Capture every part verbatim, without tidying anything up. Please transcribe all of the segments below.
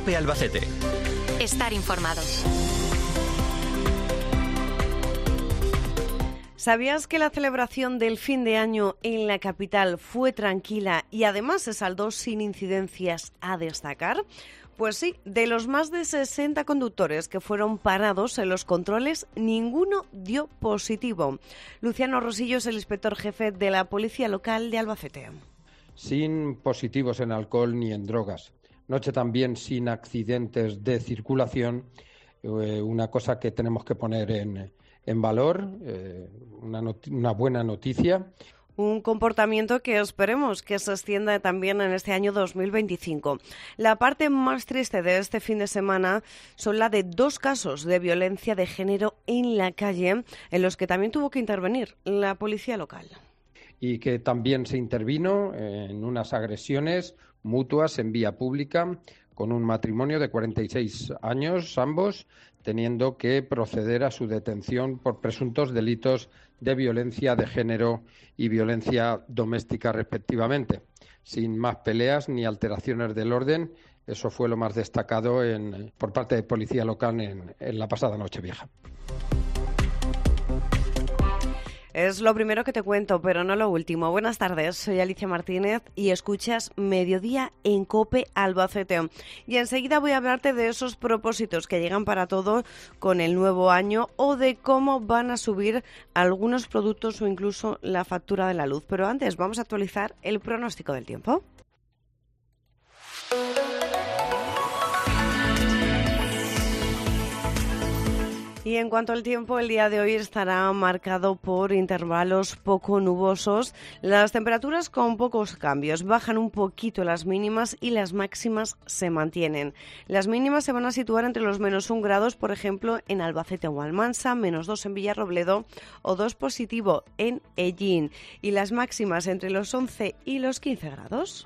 COPE Albacete. Estar informados. ¿Sabías que la celebración del fin de año en la capital fue tranquila y además se saldó sin incidencias a destacar? Pues sí, de los más de sesenta conductores que fueron parados en los controles, ninguno dio positivo. Luciano Rosillo es el inspector jefe de la Policía Local de Albacete. Sin positivos en alcohol ni en drogas. Noche también sin accidentes de circulación, eh, una cosa que tenemos que poner en, en valor, eh, una, not- una buena noticia. Un comportamiento que esperemos que se extienda también en este año dos mil veinticinco. La parte más triste de este fin de semana son la de dos casos de violencia de género en la calle, en los que también tuvo que intervenir la policía local. Y que también se intervino en unas agresiones mutuas en vía pública con un matrimonio de cuarenta y seis años, ambos, teniendo que proceder a su detención por presuntos delitos de violencia de género y violencia doméstica, respectivamente. Sin más peleas ni alteraciones del orden, eso fue lo más destacado en, por parte de Policía Local en, en la pasada Nochevieja. Es lo primero que te cuento, pero no lo último. Buenas tardes, soy Alicia Martínez y escuchas Mediodía en COPE Albacete. Y enseguida voy a hablarte de esos propósitos que llegan para todo con el nuevo año o de cómo van a subir algunos productos o incluso la factura de la luz. Pero antes vamos a actualizar el pronóstico del tiempo. Y en cuanto al tiempo, el día de hoy estará marcado por intervalos poco nubosos. Las temperaturas con pocos cambios. Bajan un poquito las mínimas y las máximas se mantienen. Las mínimas se van a situar entre los menos un grados, por ejemplo, en Albacete o Almansa, menos dos en Villarrobledo o dos positivo en Ellín. Y las máximas entre los once y los quince grados.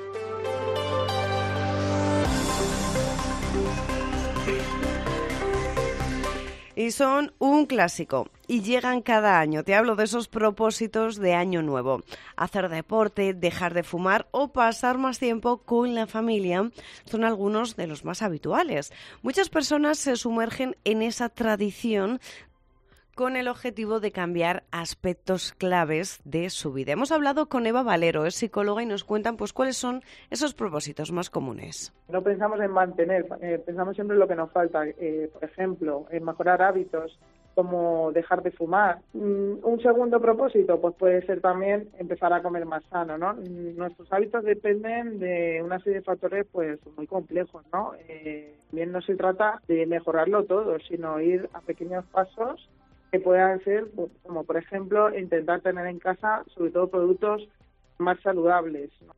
Y son un clásico y llegan cada año. Te hablo de esos propósitos de año nuevo. Hacer deporte, dejar de fumar o pasar más tiempo con la familia son algunos de los más habituales. Muchas personas se sumergen en esa tradición con el objetivo de cambiar aspectos claves de su vida. Hemos hablado con Eva Valero, es psicóloga, y nos cuentan pues cuáles son esos propósitos más comunes. No pensamos en mantener, eh, pensamos siempre en lo que nos falta. Eh, por ejemplo, en mejorar hábitos, como dejar de fumar. Mm, un segundo propósito pues puede ser también empezar a comer más sano, ¿no? Nuestros hábitos dependen de una serie de factores pues muy complejos, ¿no? Eh, bien no se trata de mejorarlo todo, sino ir a pequeños pasos que puedan ser, pues, como por ejemplo, intentar tener en casa sobre todo productos más saludables, ¿no?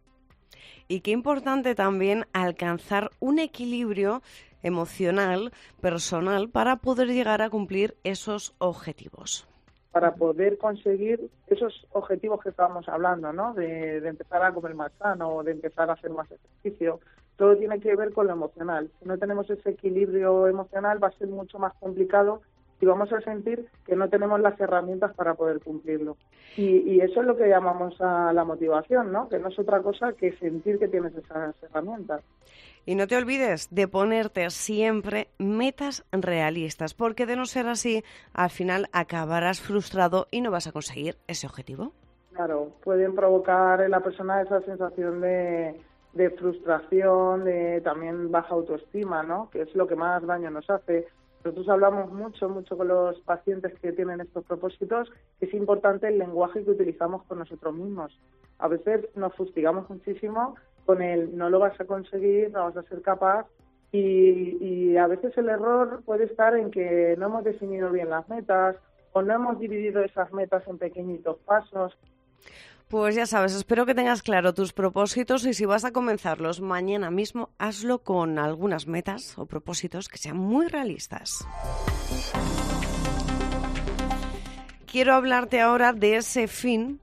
Y qué importante también alcanzar un equilibrio emocional, personal, para poder llegar a cumplir esos objetivos. Para poder conseguir esos objetivos que estábamos hablando, ¿no? De, de empezar a comer más sano, de empezar a hacer más ejercicio. Todo tiene que ver con lo emocional. Si no tenemos ese equilibrio emocional, va a ser mucho más complicado y vamos a sentir que no tenemos las herramientas para poder cumplirlo. Y, y eso es lo que llamamos a la motivación, ¿no? Que no es otra cosa que sentir que tienes esas herramientas. Y no te olvides de ponerte siempre metas realistas, porque de no ser así, al final acabarás frustrado y no vas a conseguir ese objetivo. Claro, pueden provocar en la persona esa sensación de, de frustración, de también baja autoestima, ¿no? Que es lo que más daño nos hace. Nosotros hablamos mucho, mucho con los pacientes que tienen estos propósitos, que es importante el lenguaje que utilizamos con nosotros mismos. A veces nos fustigamos muchísimo con el no lo vas a conseguir, no vas a ser capaz, y, y a veces el error puede estar en que no hemos definido bien las metas o no hemos dividido esas metas en pequeñitos pasos. Pues ya sabes, espero que tengas claro tus propósitos y si vas a comenzarlos mañana mismo, hazlo con algunas metas o propósitos que sean muy realistas. Quiero hablarte ahora de ese fin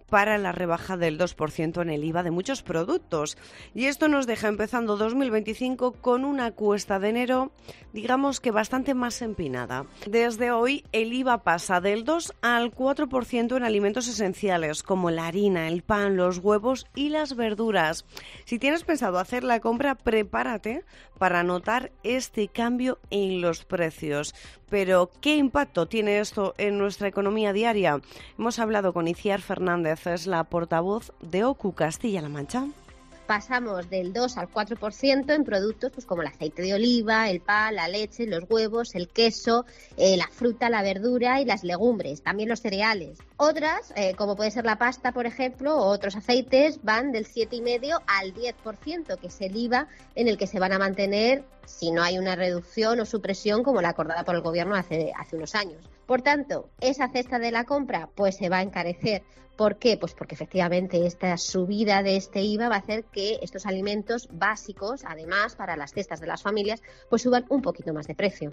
para la rebaja del dos por ciento en el I V A de muchos productos. Y esto nos deja empezando dos mil veinticinco con una cuesta de enero, digamos que bastante más empinada. Desde hoy el I V A pasa del dos al cuatro por ciento en alimentos esenciales como la harina, el pan, los huevos y las verduras. Si tienes pensado hacer la compra, prepárate para notar este cambio en los precios. Pero, ¿qué impacto tiene esto en nuestra economía diaria? Hemos hablado con Iciar Fernández, es la portavoz de O C U Castilla-La Mancha. Pasamos del dos al cuatro por ciento en productos pues como el aceite de oliva, el pan, la leche, los huevos, el queso, eh, la fruta, la verdura y las legumbres, también los cereales. Otras, eh, como puede ser la pasta, por ejemplo, o otros aceites, van del siete coma cinco al diez por ciento, que es el I V A en el que se van a mantener si no hay una reducción o supresión como la acordada por el Gobierno hace, hace unos años. Por tanto, esa cesta de la compra pues se va a encarecer. ¿Por qué? Pues porque efectivamente esta subida de este I V A va a hacer que estos alimentos básicos, además para las cestas de las familias, pues suban un poquito más de precio.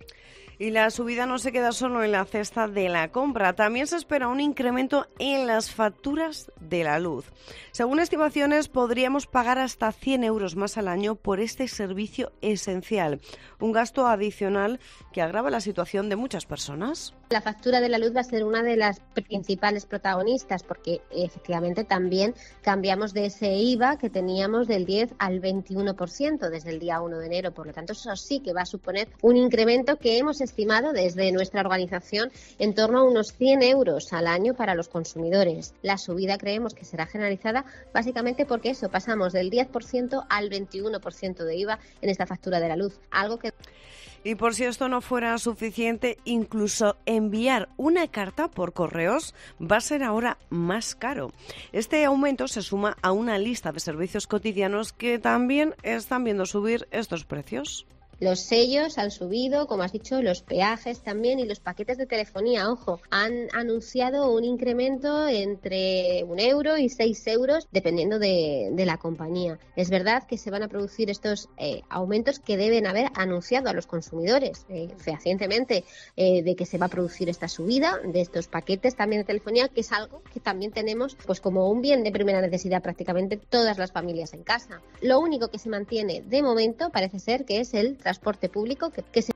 Y la subida no se queda solo en la cesta de la compra, también se espera un incremento en las facturas de la luz. Según estimaciones, podríamos pagar hasta cien euros más al año por este servicio esencial, un gasto adicional que agrava la situación de muchas personas. La factura de la luz va a ser una de las principales protagonistas porque efectivamente también cambiamos de ese I V A que teníamos del diez al veintiuno por ciento desde el día uno de enero. Por lo tanto, eso sí que va a suponer un incremento que hemos estimado desde nuestra organización en torno a unos cien euros al año para los consumidores. La subida creemos que será generalizada básicamente porque eso, pasamos del diez por ciento al veintiuno por ciento de I V A en esta factura de la luz, algo que... Y por si esto no fuera suficiente, incluso enviar una carta por correos va a ser ahora más caro. Este aumento se suma a una lista de servicios cotidianos que también están viendo subir estos precios. Los sellos han subido, como has dicho, los peajes también y los paquetes de telefonía, ojo, han anunciado un incremento entre un euro y seis euros dependiendo de, de la compañía. Es verdad que se van a producir estos eh, aumentos que deben haber anunciado a los consumidores eh, fehacientemente eh, de que se va a producir esta subida de estos paquetes también de telefonía, que es algo que también tenemos pues como un bien de primera necesidad prácticamente todas las familias en casa. Lo único que se mantiene de momento parece ser que es el transporte público que, que se...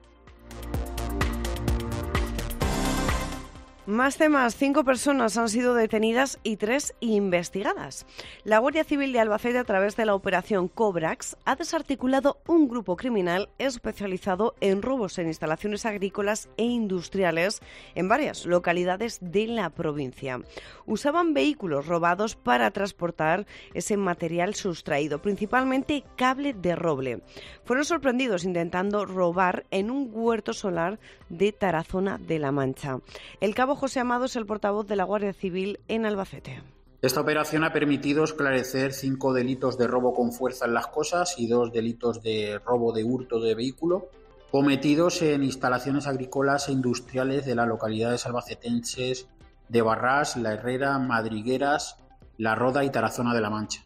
Más temas. Cinco personas han sido detenidas y tres investigadas. La Guardia Civil de Albacete, a través de la operación Cobrax, ha desarticulado un grupo criminal especializado en robos en instalaciones agrícolas e industriales en varias localidades de la provincia. Usaban vehículos robados para transportar ese material sustraído, principalmente cable de roble. Fueron sorprendidos intentando robar en un huerto solar de Tarazona de la Mancha. El cabo José Amado es el portavoz de la Guardia Civil en Albacete. Esta operación ha permitido esclarecer cinco delitos de robo con fuerza en las cosas y dos delitos de robo de hurto de vehículo cometidos en instalaciones agrícolas e industriales de las localidades albacetenses de Barrás, La Herrera, Madrigueras, La Roda y Tarazona de la Mancha.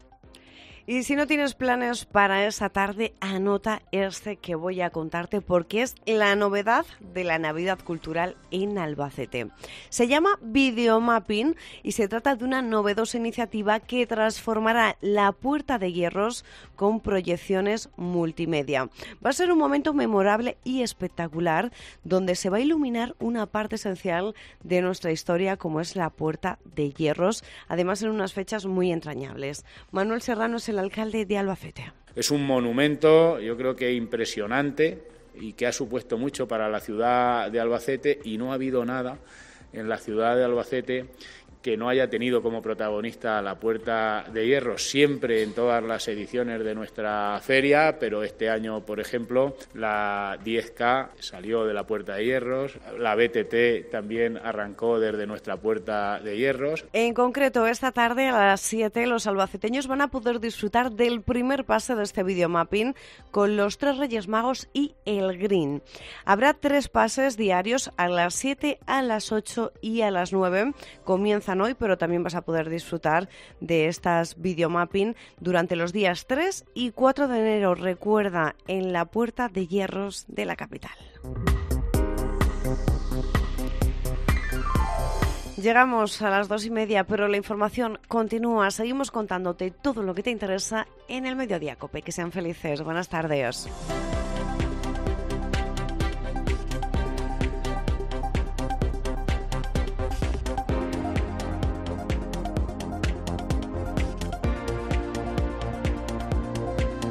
Y si no tienes planes para esa tarde, anota este que voy a contarte porque es la novedad de la Navidad Cultural en Albacete. Se llama Videomapping y se trata de una novedosa iniciativa que transformará la Puerta de Hierros con proyecciones multimedia. Va a ser un momento memorable y espectacular donde se va a iluminar una parte esencial de nuestra historia como es la Puerta de Hierros, además en unas fechas muy entrañables. Manuel Serrano es el alcalde de Albacete. Es un monumento, yo creo que impresionante y que ha supuesto mucho para la ciudad de Albacete y no ha habido nada en la ciudad de Albacete que no haya tenido como protagonista la Puerta de Hierro, siempre en todas las ediciones de nuestra feria, pero este año, por ejemplo, la diez K salió de la Puerta de Hierros, la B T T también arrancó desde nuestra Puerta de Hierros. En concreto, esta tarde a las siete los albaceteños van a poder disfrutar del primer pase de este videomapping con los tres Reyes Magos y el Green. Habrá tres pases diarios a las siete, a las ocho y a las nueve. Comienza hoy, pero también vas a poder disfrutar de estas videomapping durante los días tres y cuatro de enero, recuerda, en la Puerta de Hierros de la capital. Llegamos a las dos y media, pero la información continúa. Seguimos contándote todo lo que te interesa en el Mediodía COPE. Que sean felices. Buenas tardes.